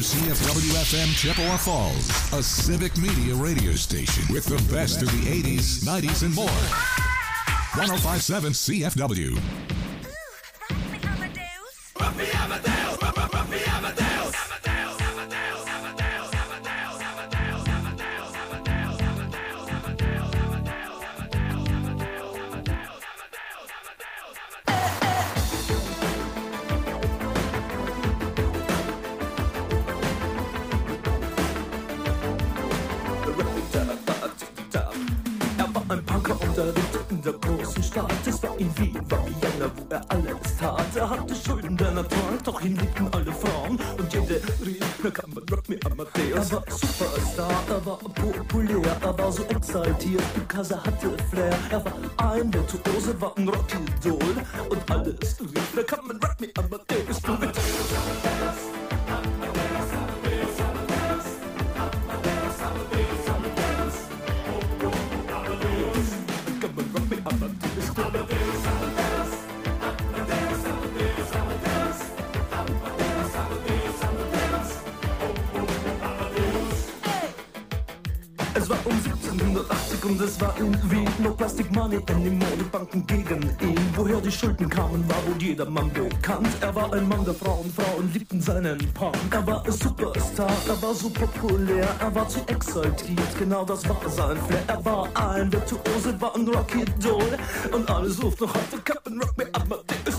WCFW-FM Chippewa Falls, a civic media radio station with the best of the 80s, 90s, and more. 105.7 CFW. Der großen Stadt, es war in Wien, war Vienna, wo er alles tat. Er hatte Schulden, denn er trank, doch ihn liebten alle Frauen. Und jede rief, na kann man Rock Me Amadeus. Er war Superstar, er war populär, er war so exaltiert, because er hatte Flair. Er war ein Virtuose, war ein Rockidol. Und alles rief, na kann man Rock Me Amadeus. Es war um 1780 und es war in Wien. No Plastic Money anymore, die Banken gegen ihn. Woher die Schulden kamen, war wohl jedermann bekannt. Er war ein Mann der Frauen, Frauen liebten seinen Punk. Er war ein Superstar, er war so populär, er war zu exaltiert, genau das war sein Flair. Er war ein Virtuose, war ein Rockidol. Und alle suchten noch heute Captain Rock Me Amadeus.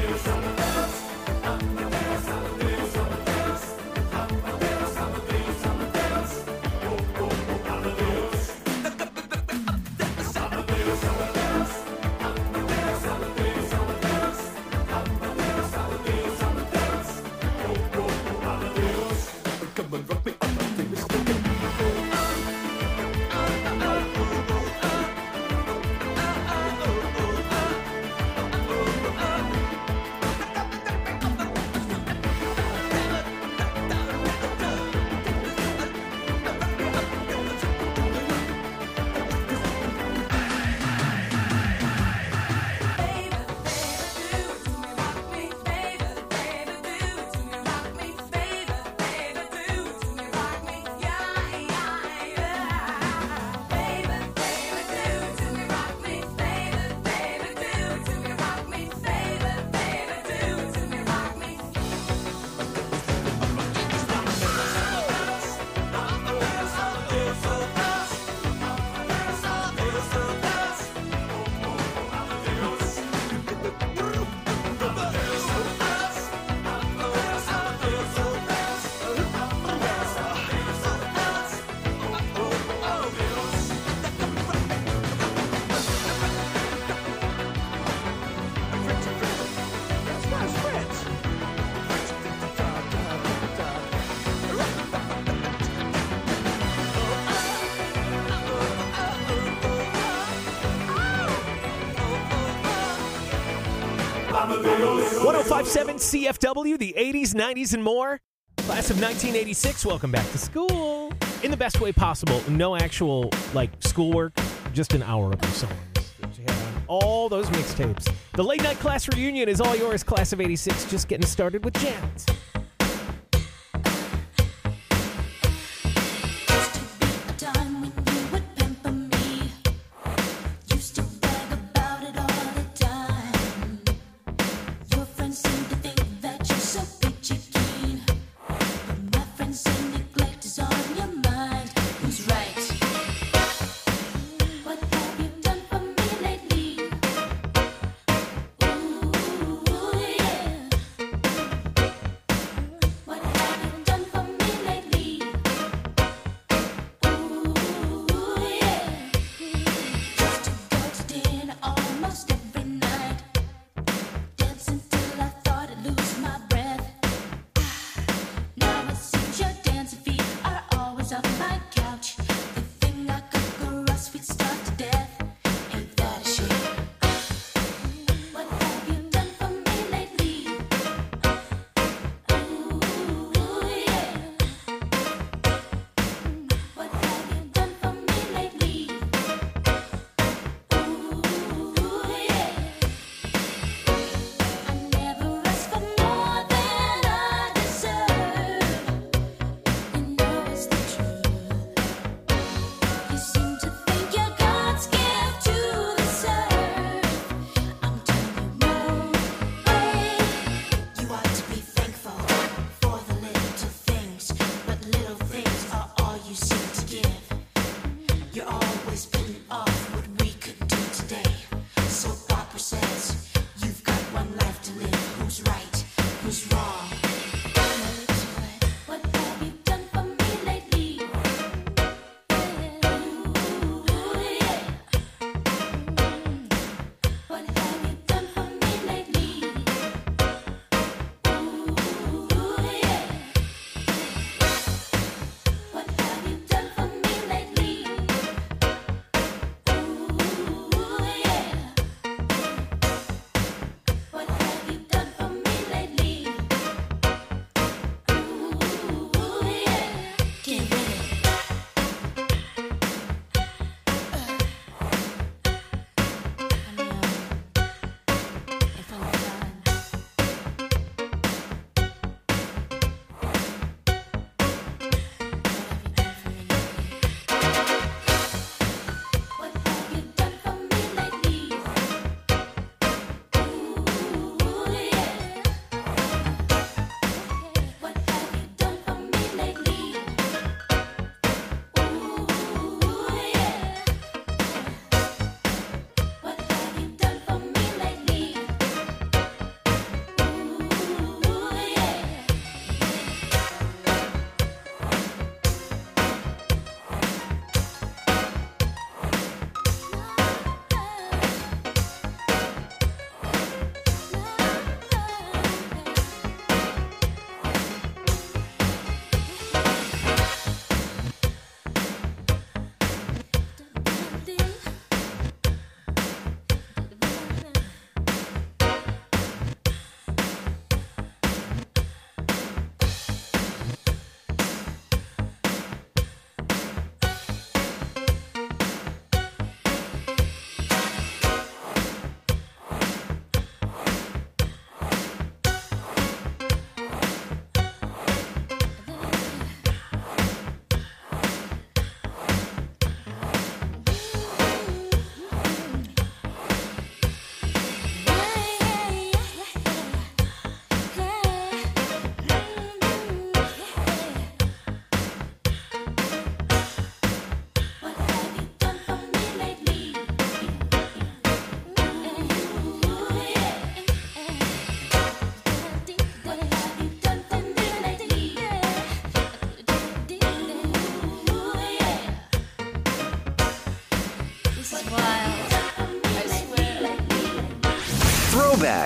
.5.7 CFW, the 80s, 90s, and more. Class of 1986, welcome back to school. In the best way possible. No actual, schoolwork, just an hour of your songs that you have on all those mixtapes. The late night class reunion is all yours, Class of 86. Just getting started with Janet.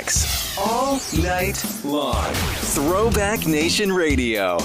throwbacks all night long. Throwback Nation Radio.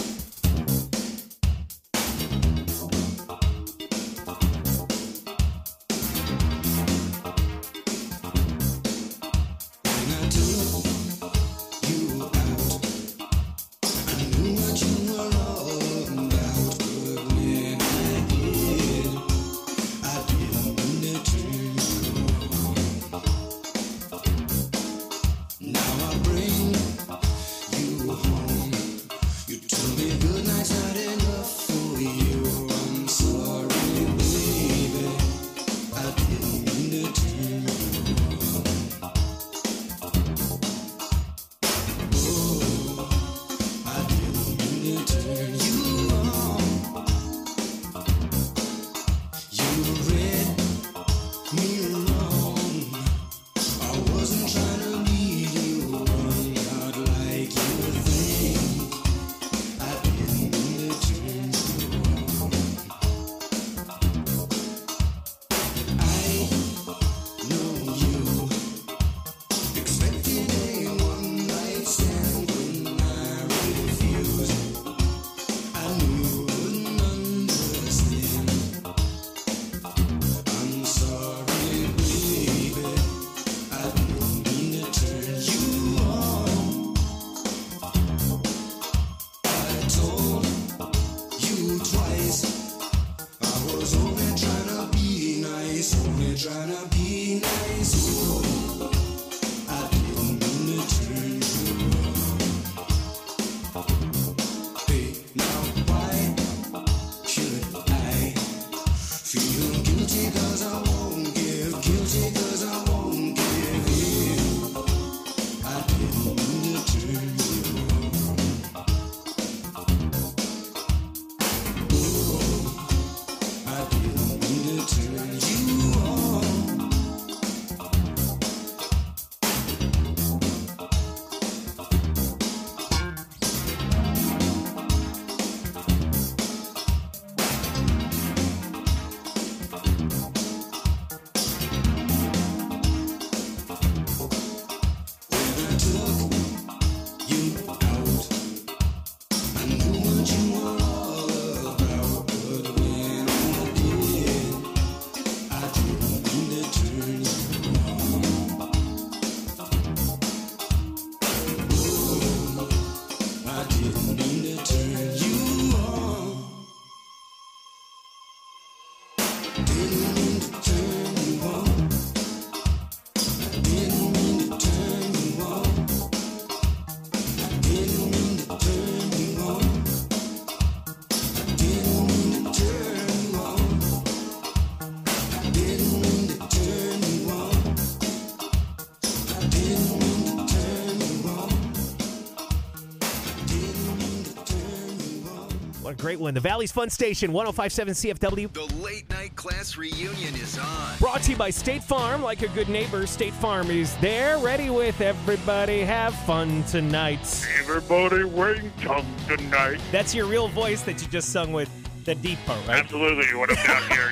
What a great one. The Valley's Fun Station, 105.7 CFW. The late night class reunion is on. Brought to you by State Farm. Like a good neighbor, State Farm is there, ready with everybody. Have fun tonight. Everybody wing chun tonight. That's your real voice that you just sung with the deep part, right? Absolutely. What I'm down here,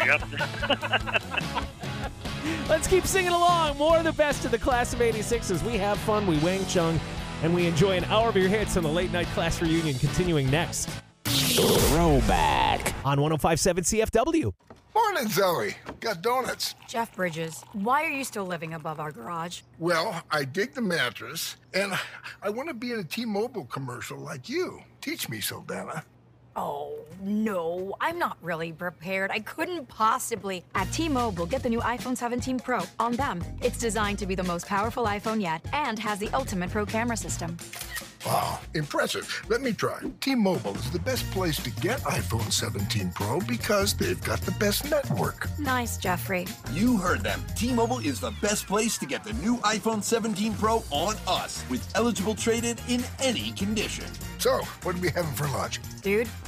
yep. Let's keep singing along. More of the best of the class of 86 as we have fun, we Wang Chung, and we enjoy an hour of your hits on the late night class reunion continuing next. Throwback on 105.7 CFW. Morning, Zoe. Got donuts. Jeff Bridges, why are you still living above our garage? Well, I dig the mattress, and I want to be in a T-Mobile commercial like you. Teach me, Saldana. Oh, no, I'm not really prepared. I couldn't possibly. At T-Mobile, get the new iPhone 17 Pro on them. It's designed to be the most powerful iPhone yet and has the ultimate pro camera system. Wow, impressive. Let me try. T-Mobile is the best place to get iPhone 17 Pro because they've got the best network. Nice, Jeffrey. You heard them. T-Mobile is the best place to get the new iPhone 17 Pro on us with eligible trade-in in any condition. So, what are we having for lunch? Dude,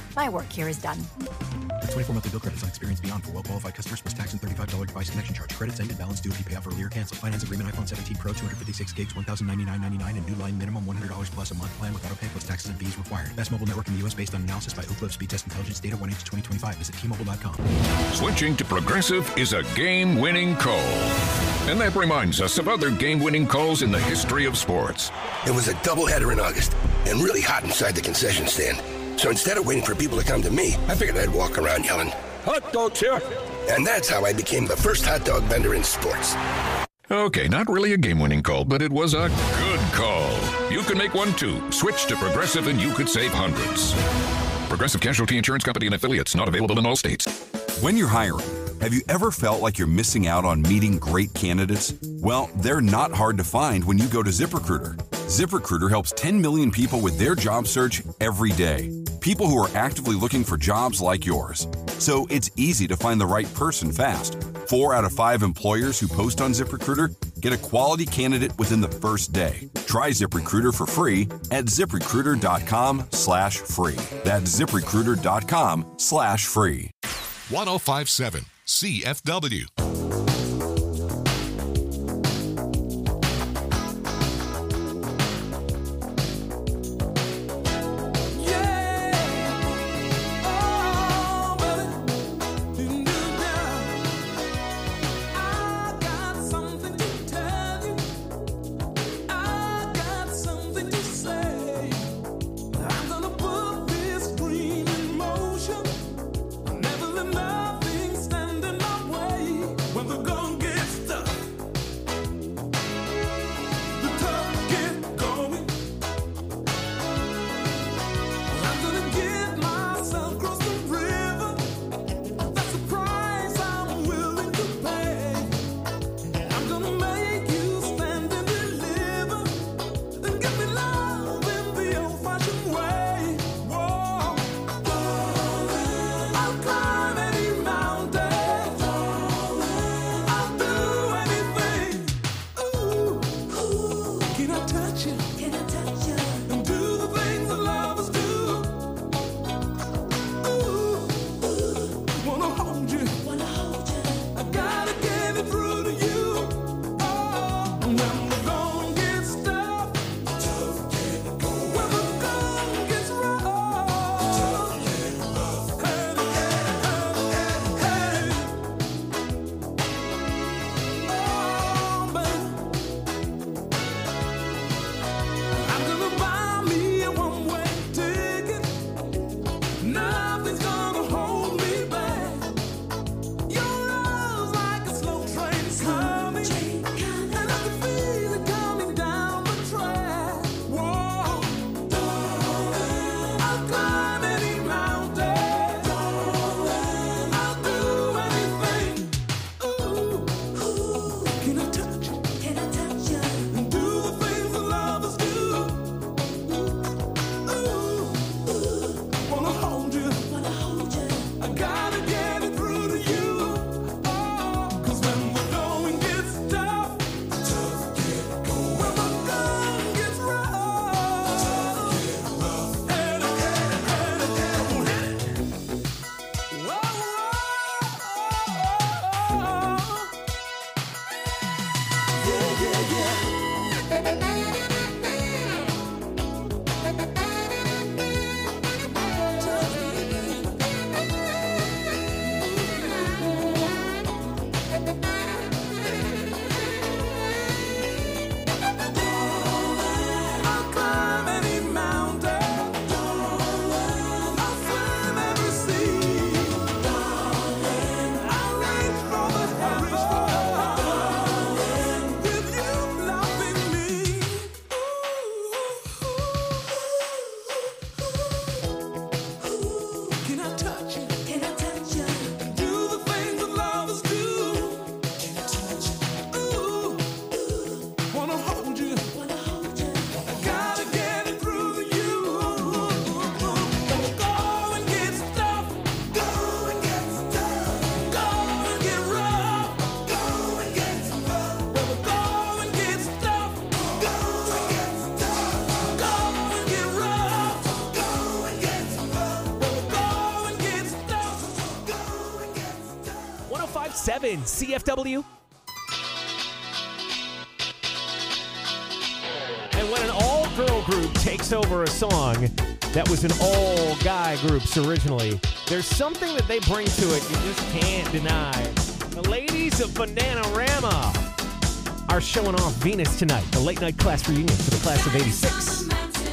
my work here is done. 24 monthly bill credits on experience beyond for well-qualified customers plus tax and $35 device connection charge. Credits end and balance due if you pay off earlier or cancel. Finance agreement iPhone 17 Pro, 256 gigs, $1,099.99 and new line minimum $100 plus a month plan with auto pay plus taxes and fees required. Best mobile network in the U.S. based on analysis by Ookla Speed Test Intelligence data 1H2025. Visit T-Mobile.com. Switching to Progressive is a game-winning call. And that reminds us of other game-winning calls in the history of sports. It was a doubleheader in August and really hot inside the concession stand. So instead of waiting for people to come to me, I figured I'd walk around yelling, "Hot dogs here!" And that's how I became the first hot dog vendor in sports. Okay, not really a game-winning call, but it was a good call. You can make one too. Switch to Progressive and you could save hundreds. Progressive Casualty Insurance Company and Affiliates, not available in all states. When you're hiring, have you ever felt like you're missing out on meeting great candidates? Well, they're not hard to find when you go to ZipRecruiter. ZipRecruiter helps 10 million people with their job search every day. People who are actively looking for jobs like yours. So it's easy to find the right person fast. 4 out of 5 employers who post on ZipRecruiter get a quality candidate within the first day. Try ZipRecruiter for free at ZipRecruiter.com/free. That's ZipRecruiter.com/free. 1057 CFW. 98.7 CFW. And when an all-girl group takes over a song that was an all-guy groups originally, there's something that they bring to it you just can't deny. The ladies of Bananarama are showing off Venus tonight, the late-night class reunion for the class of 86.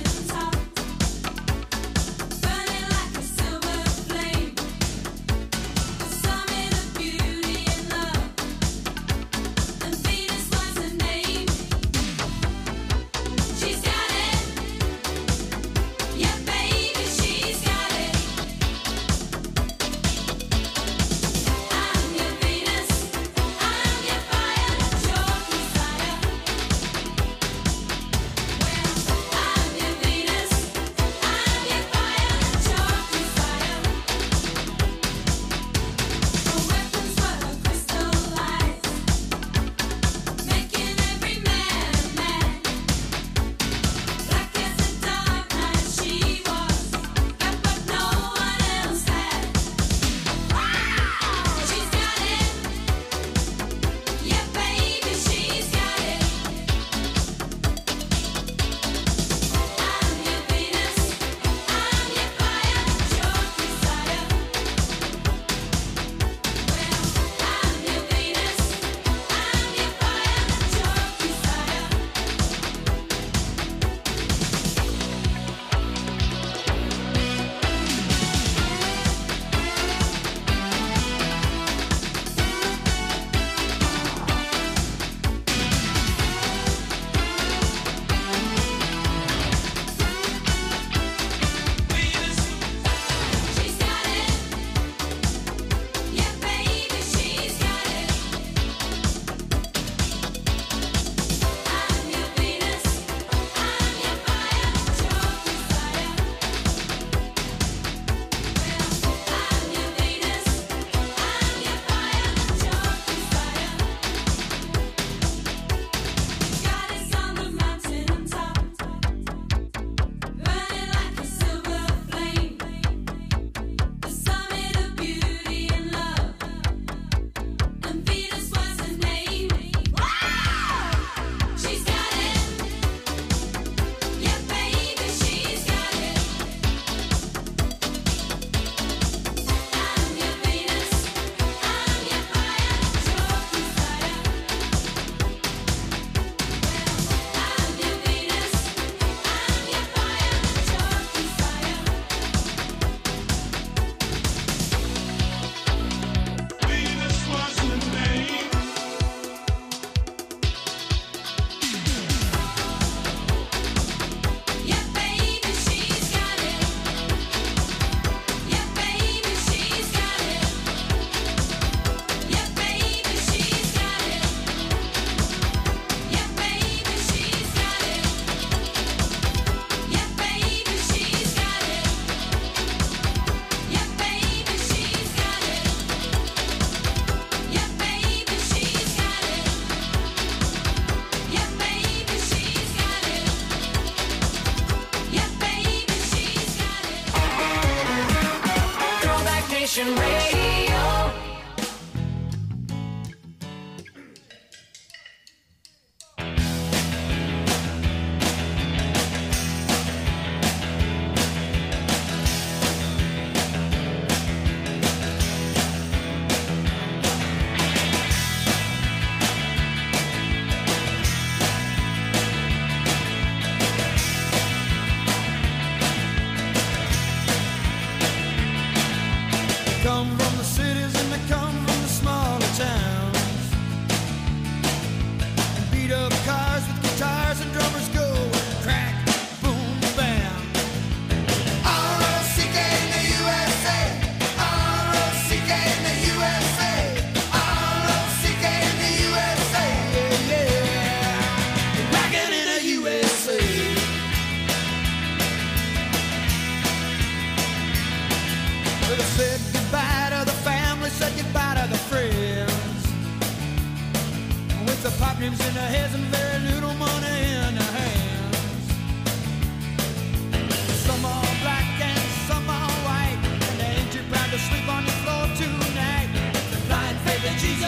Nation Radio. Come from the cities and they come from the smaller towns. And beat up cars with guitars and drummers go crack, boom, bam. R-O-C-K in the USA. R-O-C-K in the USA. R-O-C-K in the USA. Yeah, yeah. Rockin' in the USA. Well, I said goodbye to the family, said goodbye to the friends. With the pop names in their heads and very little money in their hands. Some are black and some are white, and they ain't too proud to sleep on the floor tonight. The blind faith in Jesus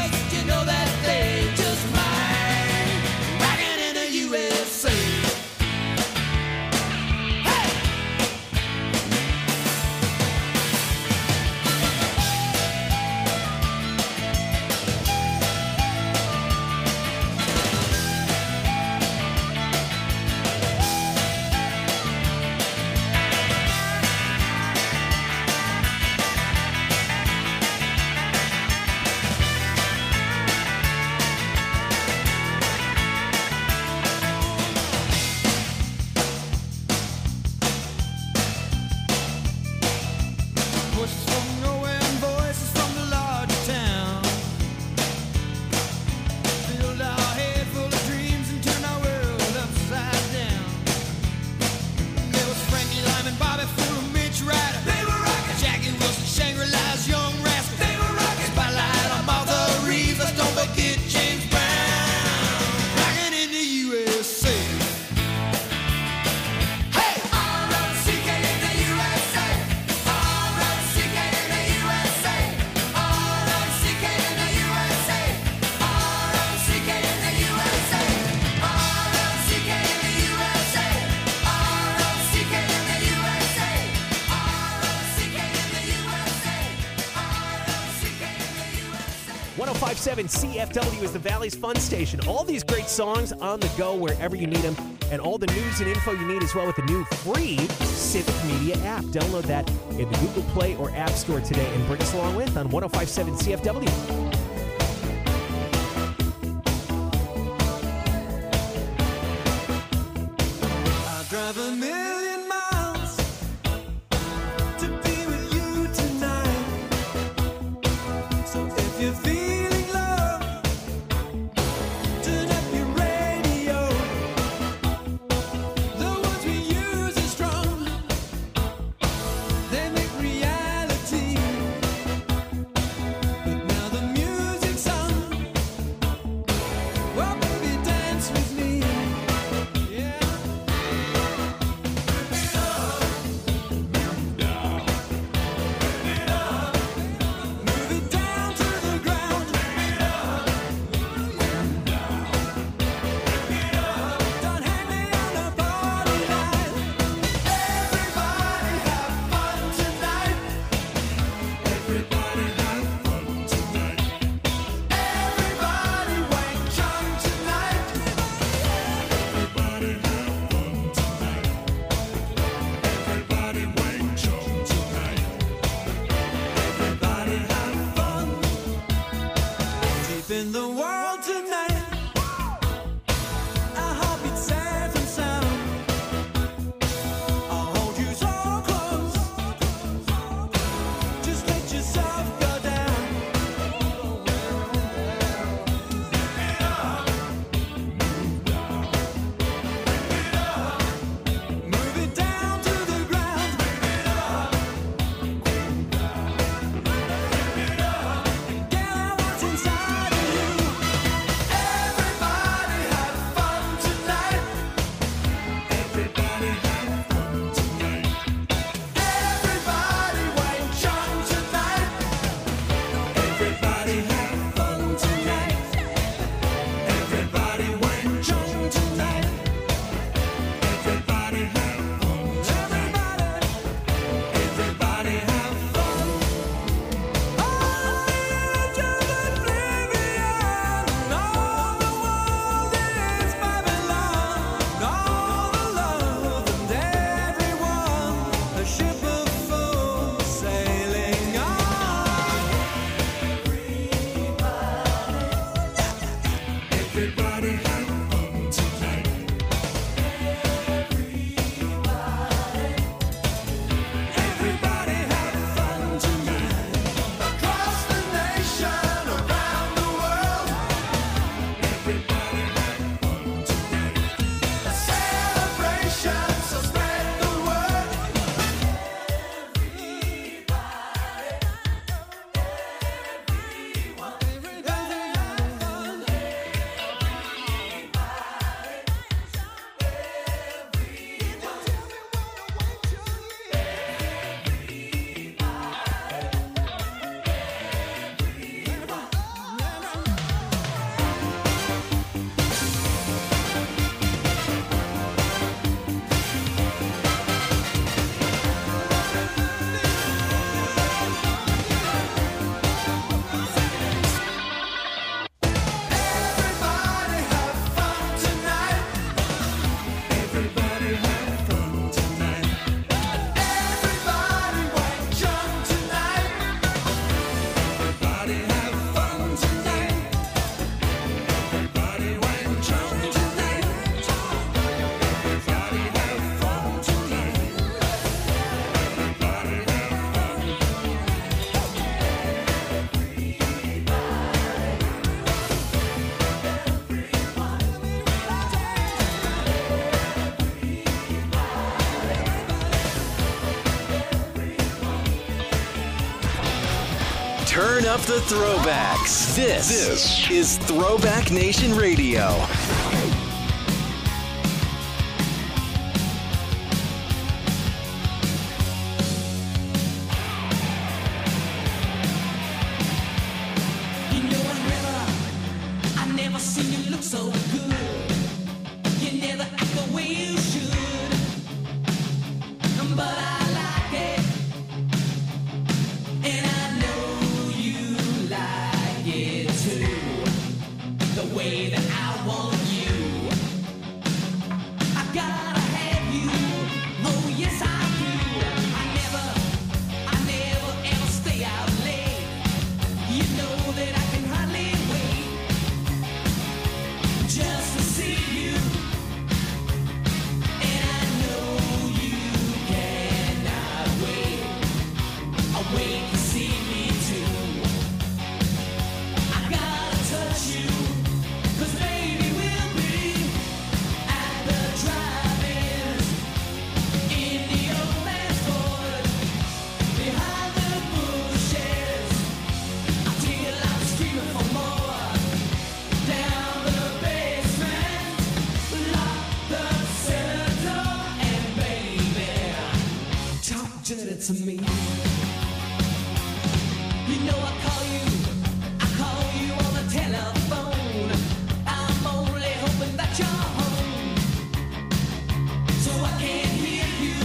Bobby Fuller, Mitch Ryder. They were rocking. Jackie Wilson, Shangri-La's Young Rascals. They were rocking. Spotlight on Martha Reeves. Let's don't forget James Brown. Rocking in the USA. Hey! R-O-C-K in the USA. R-O-C-K in the USA. R-O-C-K in the USA. R-O-C-K in the USA. R-O-C-K in the USA. R-O-C-K in the USA. R-O-C-K in the USA. R-O-C-K in the USA. 105.7 CFW is the Valley's Fun Station. All these great songs on the go wherever you need them, and all the news and info you need as well with the new free Civic Media app. Download that in the Google Play or App Store today and bring us along with on 105.7 CFW. I drive a million miles to be with you tonight. So if you're feeling love, turn up your radio. The words we use are strong. They make reality. But now the music's on. Well, baby, dance with me. Yeah. Move it down to the ground. Don't hang me on a party line. Everybody have fun tonight. Everybody have fun tonight. Everybody wake John tonight. Everybody have fun tonight. Everybody wake John tonight. Everybody have fun. Deep in the world tonight. I hope it's safe and sound. I'll hold you so close. Just let yourself go down. Move it down to the ground. Get out what's inside of you. Everybody have fun tonight. Everybody have fun tonight. Everybody wake John tonight. Everybody have fun tonight. Everybody wake John tonight. Everybody have fun tonight. Everybody have fun. On the edge of oblivion, all the world is Babylon. All the love and everyone, a ship of fools sailing on. Everybody have fun tonight. Everybody have fun tonight. Across the nation, around the world. Everybody have fun tonight. A celebration, so spread the word. Everybody have fun tonight. Everybody have fun tonight. Everybody wake John tonight. Everybody have fun tonight. Everybody wake John tonight. Everybody have fun tonight. Everybody have fun. Turn up the throwbacks. This is Throwback Nation Radio. I never seen you look so good. You never act the way you should. But I like it. And I know you like it too. The way that I want you. I gotta have you. Oh yes I do. I never ever stay out late. You know that I can hardly wait just to see you. And I know you cannot wait. Wait to see me too. I gotta touch you, 'cause baby we'll be at the drive-in in the old man's Ford, behind the bushes, until I'm screaming for more. Down the basement, lock the cellar door, and baby, talk dirty to me. You know I call you on the telephone. I'm only hoping that you're home, so I can hear you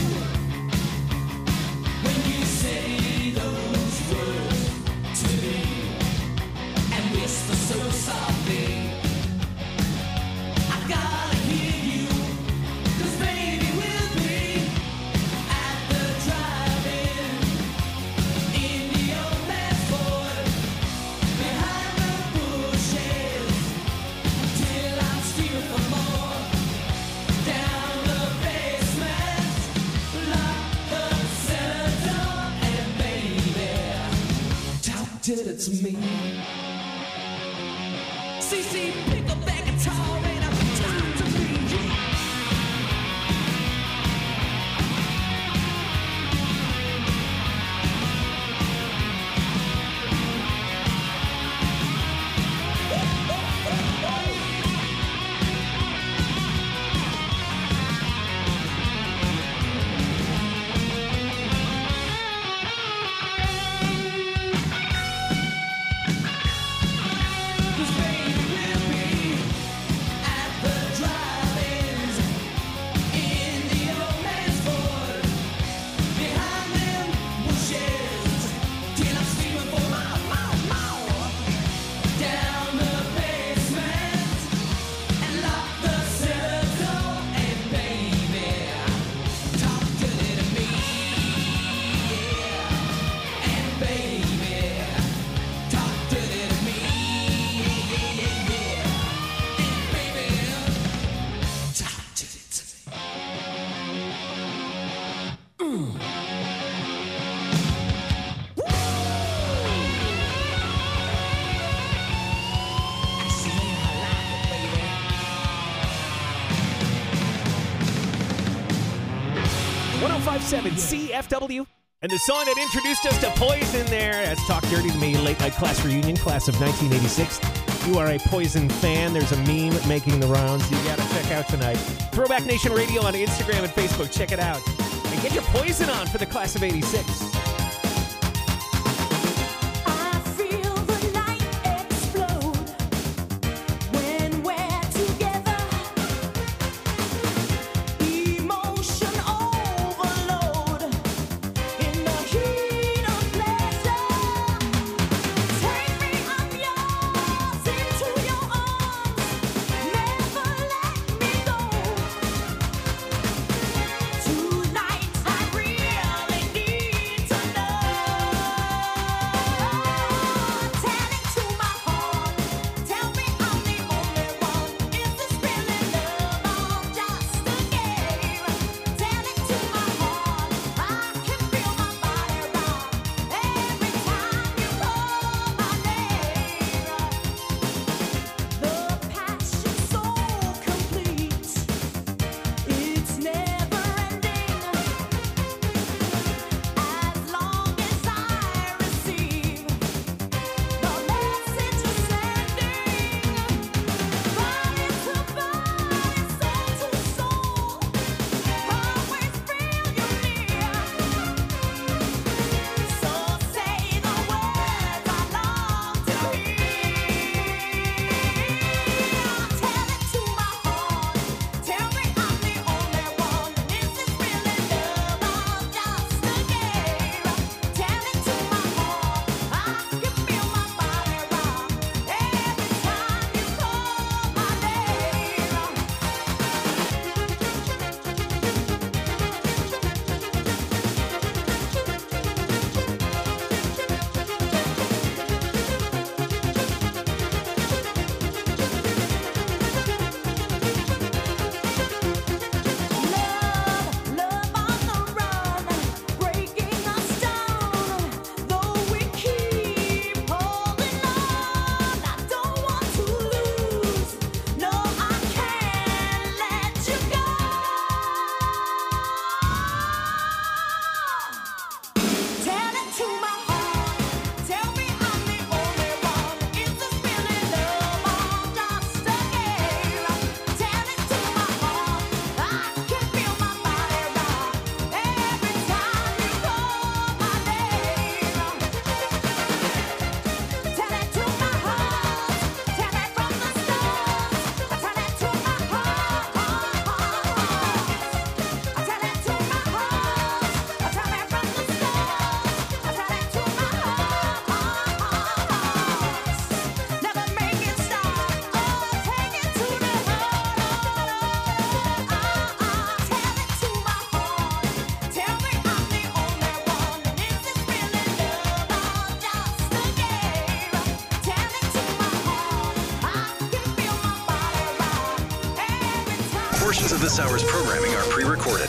when you say those words to me, and whisper so softly. I gotta hear you, 'cause baby we'll be at the drive-in in the old man's Ford, behind the bushes, till I'm screaming for more. Down the basement, lock the cellar door, and baby, talk dirty to me. CC, pick up that guitar and talk to me. CFW. And the song that introduced us to Poison there, as Talk Dirty to Me, Late Night Class Reunion, class of 1986. You are a Poison fan. There's a meme making the rounds you got to check out tonight. Throwback Nation Radio on Instagram and Facebook. Check it out. And get your Poison on for the class of 86. Tonight I really need Portions of this hour's programming are pre-recorded.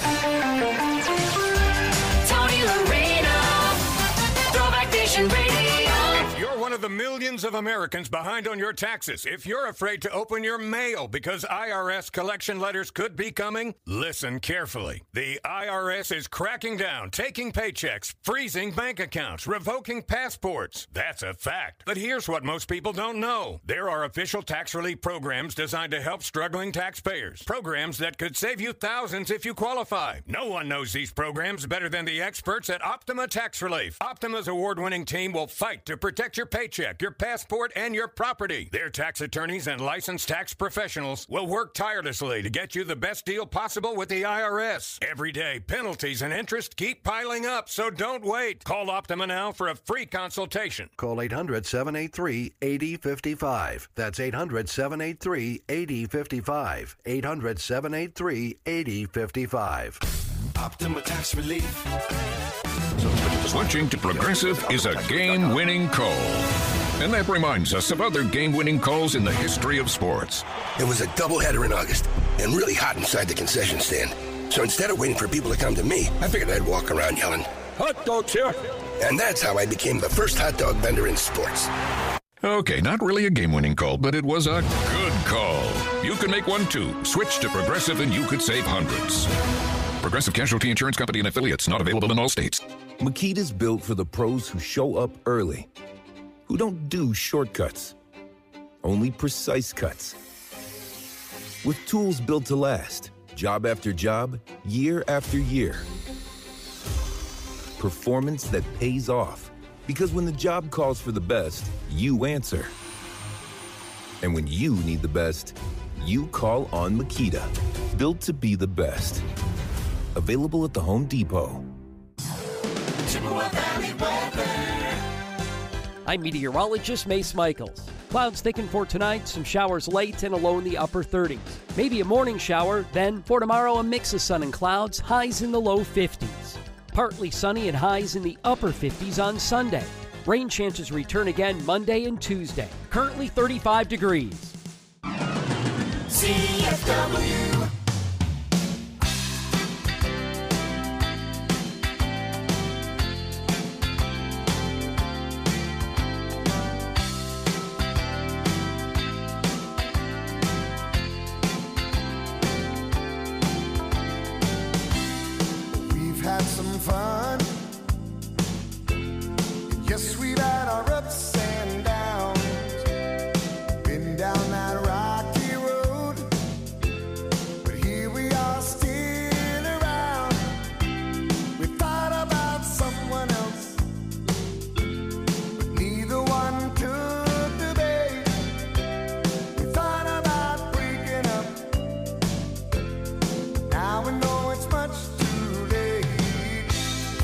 Tony Lorena, Throwback Nation Radio. If you're one of the millions of Americans behind on your taxes, if you're afraid to open your mail because IRS collection letters could be coming, listen carefully. The IRS is cracking down, taking paychecks, freezing bank accounts, revoking passports. That's a fact. But here's what most people don't know. There are official tax relief programs designed to help struggling taxpayers. Programs that could save you thousands if you qualify. No one knows these programs better than the experts at Optima Tax Relief. Optima's award-winning team will fight to protect your paycheck, your passport, and your property. Their tax attorneys and licensed tax professionals will work tirelessly to get you the best deal possible with the IRS. Every day, penalties and interest keep piling up, so don't wait. Call Optima now for a free consultation. Call 800-783-8055. That's 800-783-8055. 800-783-8055. Optima Tax Relief. Switching to Progressive is a game-winning call. And that reminds us of other game-winning calls in the history of sports. It was a doubleheader in August and really hot inside the concession stand. So instead of waiting for people to come to me, I figured I'd walk around yelling, "Hot dogs here!" And that's how I became the first hot dog vendor in sports. Okay, not really a game-winning call, but it was a good call. You can make one too. Switch to Progressive and you could save hundreds. Progressive Casualty Insurance Company and Affiliates, not available in all states. Makita's built for the pros who show up early, who don't do shortcuts, only precise cuts. With tools built to last, job after job, year after year. Performance that pays off, because when the job calls for the best, you answer. And when you need the best, you call on Makita. Built to be the best. Available at the Home Depot. Chippewa Valley weather. I'm meteorologist Mace Michaels. Clouds thicken for tonight, some showers late and a low in the upper 30s. Maybe a morning shower, then for tomorrow a mix of sun and clouds, highs in the low 50s. Partly sunny and highs in the upper 50s on Sunday. Rain chances return again Monday and Tuesday. Currently 35 degrees. CFW. Had some fun. Yes, we've had our ups and downs. Been down that rocky road, but here we are still around. We thought about someone else, but neither one took the bait. We thought about breaking up, now we know it's much too late.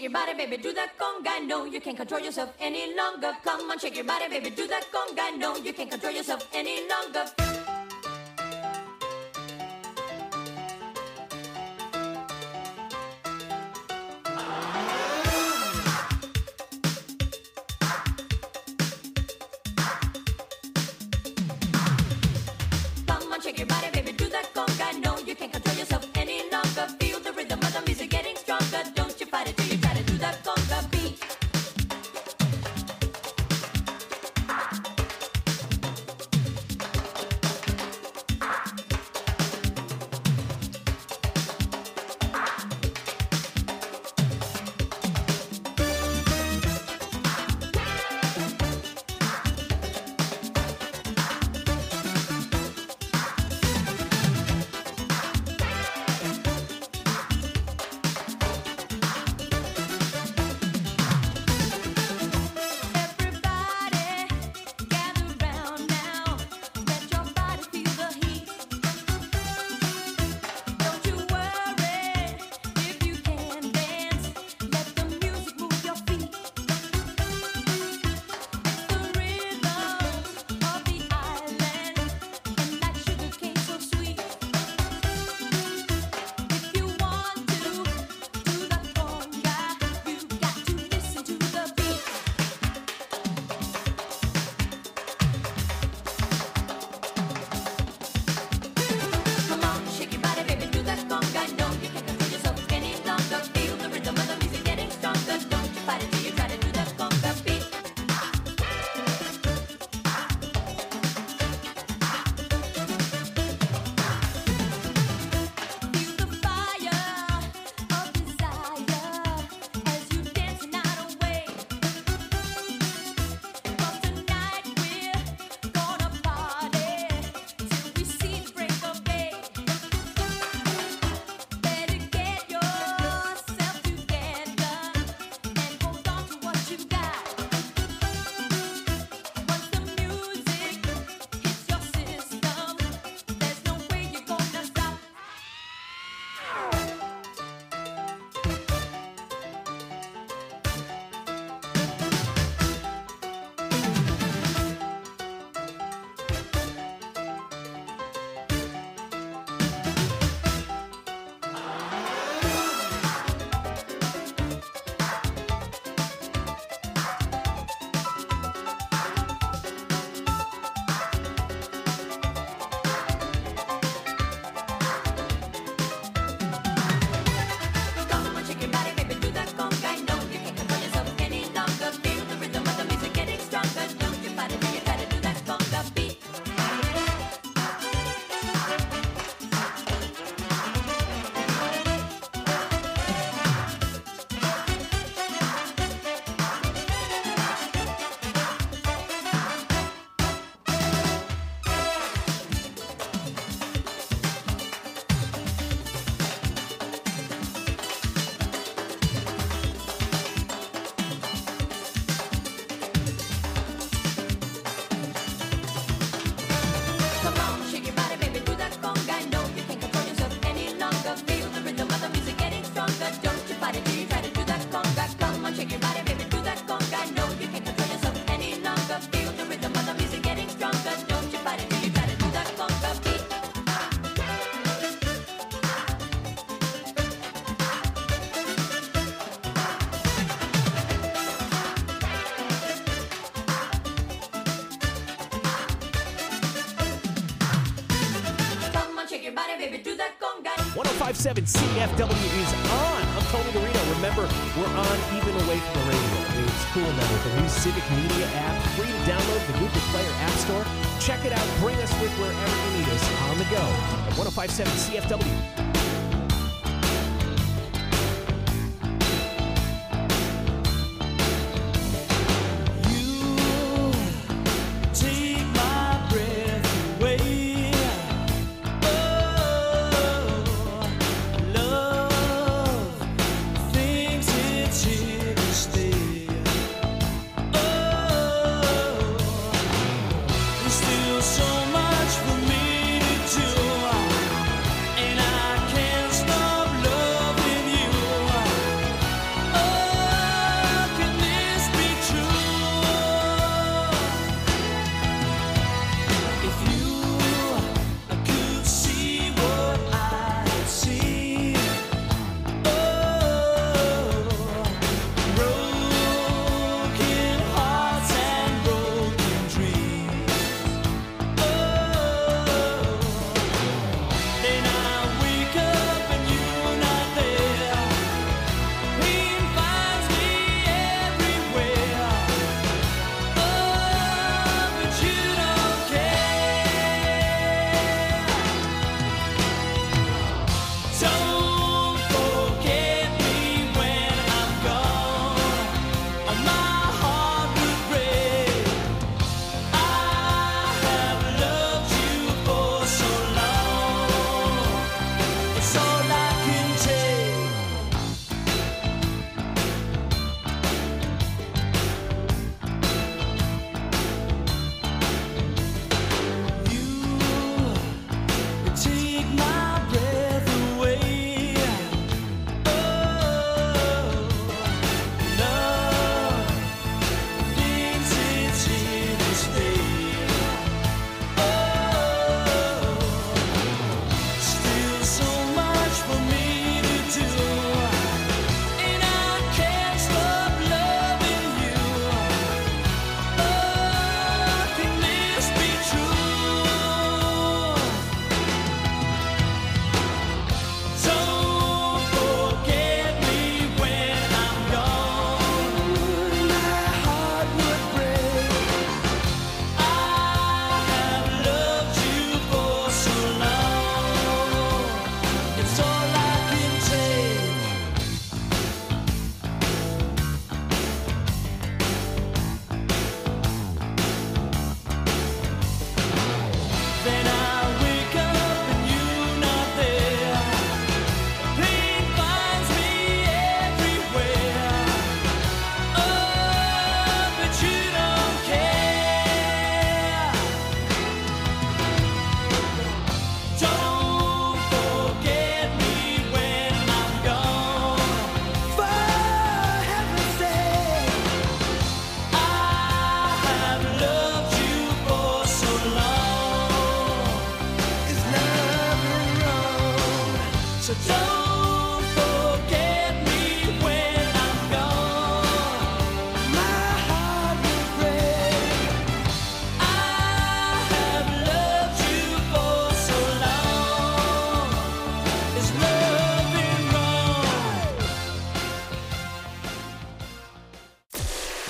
your body, baby, do that conga. No, you can't control yourself any longer. Come on, shake your body, baby, do that conga. No, you can't control yourself any longer. Come on, shake your body, baby, do that conga. No, you can't control yourself any longer. Feel the rhythm of the music getting stronger. Don't you fight it till you try to do that conga beat. body, baby, do that conga. 105.7 CFW is on. I'm Tony Marino. Remember, we're on even away from the radio. It's cool now with the new Civic Media app. Free to download the Google Play or App Store. Check it out. Bring us with wherever you need us on the go at 105.7 CFW. So much for me to do, and I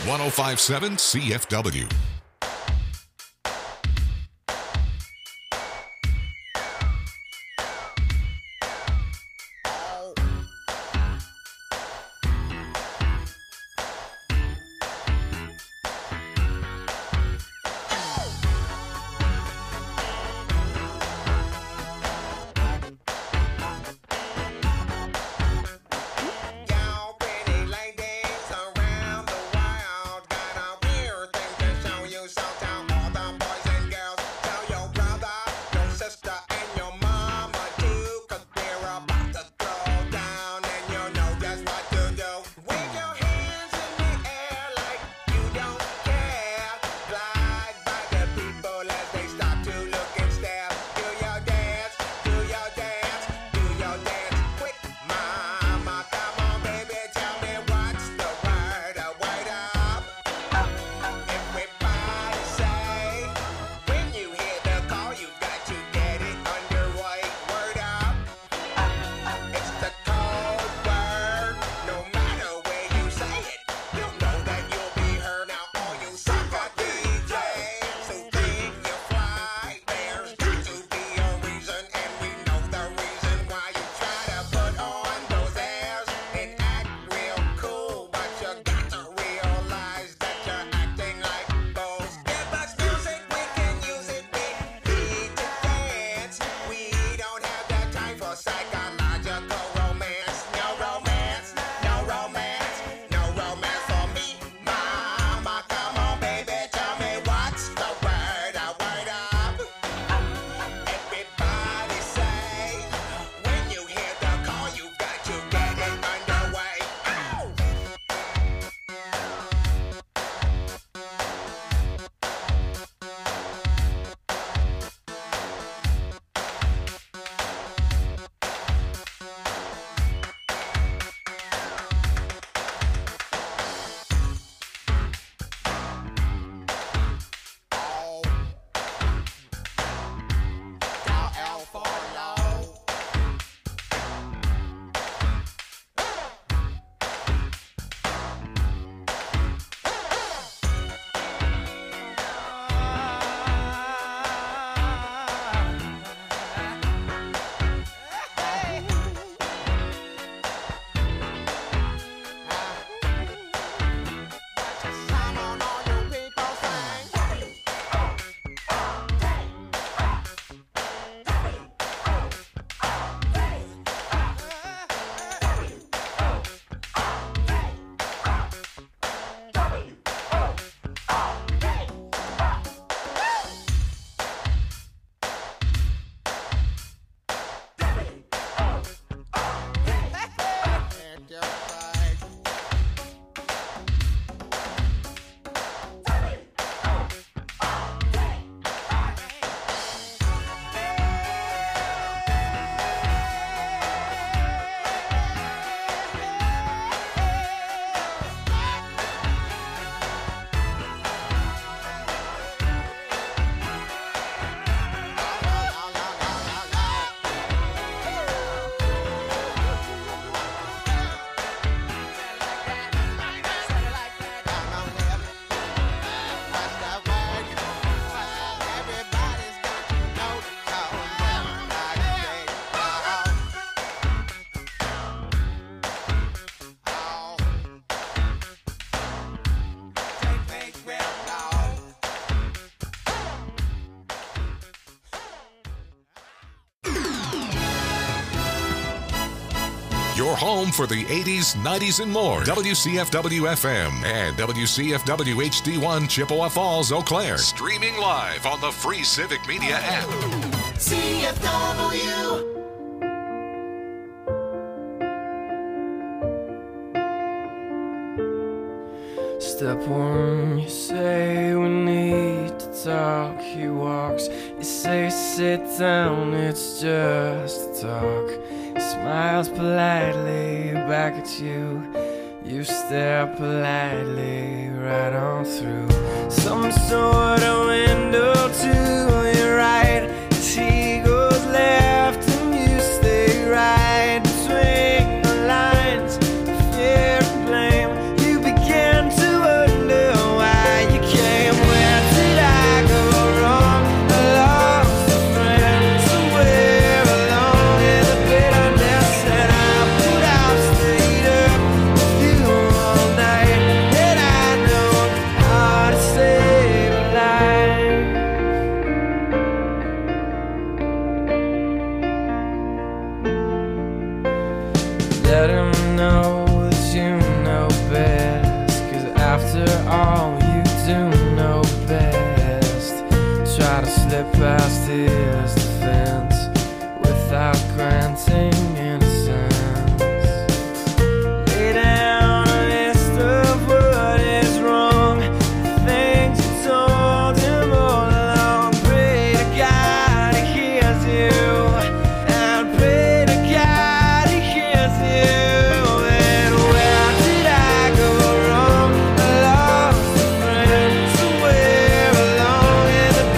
1057 CFW. Your home for the 80s, 90s, and more. WCFW-FM and WCFW HD1 Chippewa Falls, Eau Claire. Streaming live on the free Civic Media app. CFW. Step one, you say we need to talk. He walks, you say sit down, it's just talk. He smiles politely back at you. You stare politely right on through some sort of window to your right. As he goes left and you stay right between the lines of fear and blame. You begin to wonder all you do know best. Try to slip past his